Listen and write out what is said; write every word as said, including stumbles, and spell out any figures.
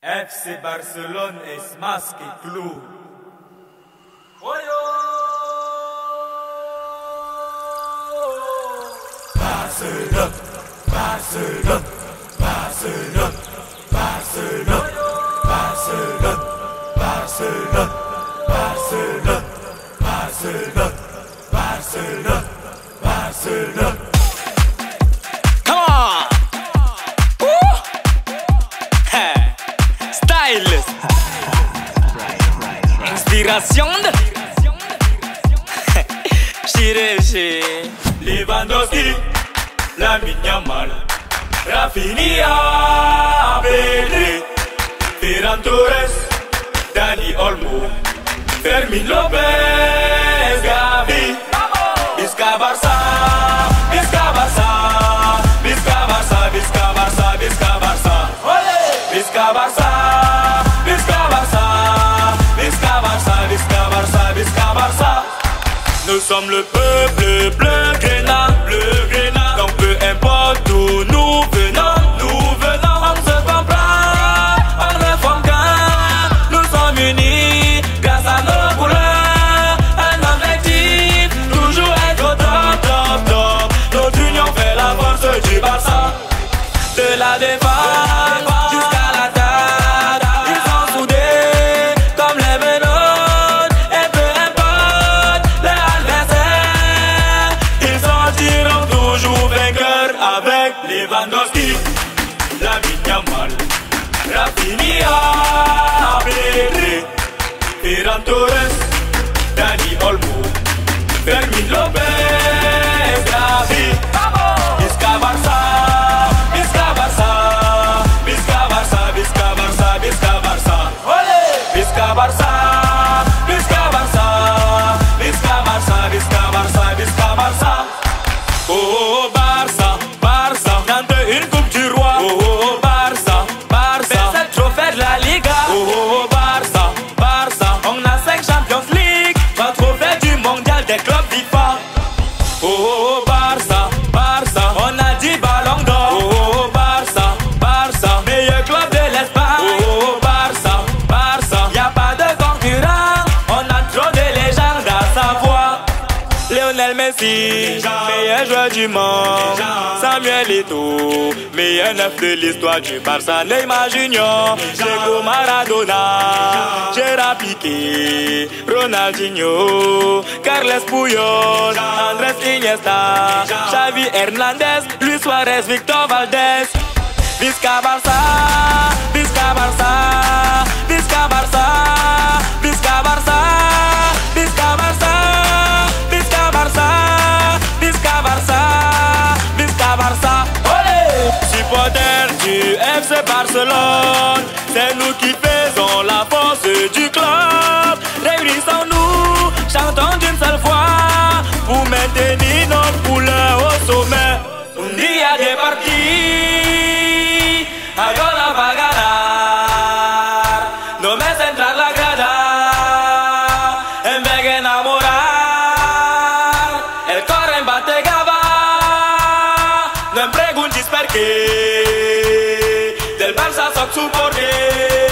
F C Barcelone es más que club. Barcelone, Barcelone, Barcelone, Barcelone, Barcelone, Barcelone, Barcelone, Barcelone, Barcelone, Barcelone. Come on! Woo! Hey. Stylist. Inspiration de Chirurgie. Lewandowski, Lamine Yamal, Rafinha, Pedri, Ferran Torres, Dani Olmo, Fermin Lopez, Gavi, Visca Barça, Visca Barça, Visca Barça, Visca Barça, Visca Barça, Visca Barça, Visca Barça, Visca Barça, Visca Barça, Visca Barça. Nous sommes le peuple bleu grénat, bleu grénat. Donc peu importe où nous venons, nous venons. On se comprend, on ne forme qu'un. Nous sommes unis grâce à nos couleurs. Un objectif, toujours être au top, top, top. Notre union fait la force du Barça. De la défense jusqu'à l'attaque, ils sont soudés comme les Venons. Et peu importe l'adversaire, ils sortiront toujours vainqueurs avec Lewandowski, Lamine Yamal, Rafinha, Pedri, Ferran Torres, Dani Olmo, Fermin Lopez, Gavi, Visca Barça, Visca Barça, Visca Barça, Visca Barça, Visca Barça, Visca Barça, Visca Barça, Visca Barça, Visca Barça, Visca Barça. Oh, oh, Barça, Barça, gagne une coupe du roi. Oh, oh, Barça, Barça, sept trophées de la Liga. Oh, oh, Barça, Barça, on a cinq Champions League, trois trophées du mondial des clubs FIFA. Oh, oh, Barça, Barça, on a dix ballons d'or. Oh, oh, Barça, Barça, meilleur club de l'Espagne. Oh, oh, Barça, Barça, y a pas de concurrent, on a trop de légendes à savoir. Lionel Messi, meilleur joueur du monde. Samuel Eto'o, meilleur neuf de l'histoire du Barça. Neymar Junior, Diego Maradona, Gerard Piqué, Ronaldinho, Carles Puyol, Andrés Iniesta, Xavi Hernandez, Luis Suarez, Victor Valdés. Visca Barça, Visca Barça, Visca Barça, Visca Barça, Visca Barça, Visca Barça, Visca Barça, Visca Barça. Olé! Supporters du F C Barcelone, c'est nous qui faisons la force du club. Réunissons-nous, chantons d'une seule voix pour maintenir notre couleur au sommet. Un día de partir, ahora va a ganar. No me centra la grada, en vez de enamorar. El corre en bategaba, no me preguntes por qué. Del Barça soy su porqué.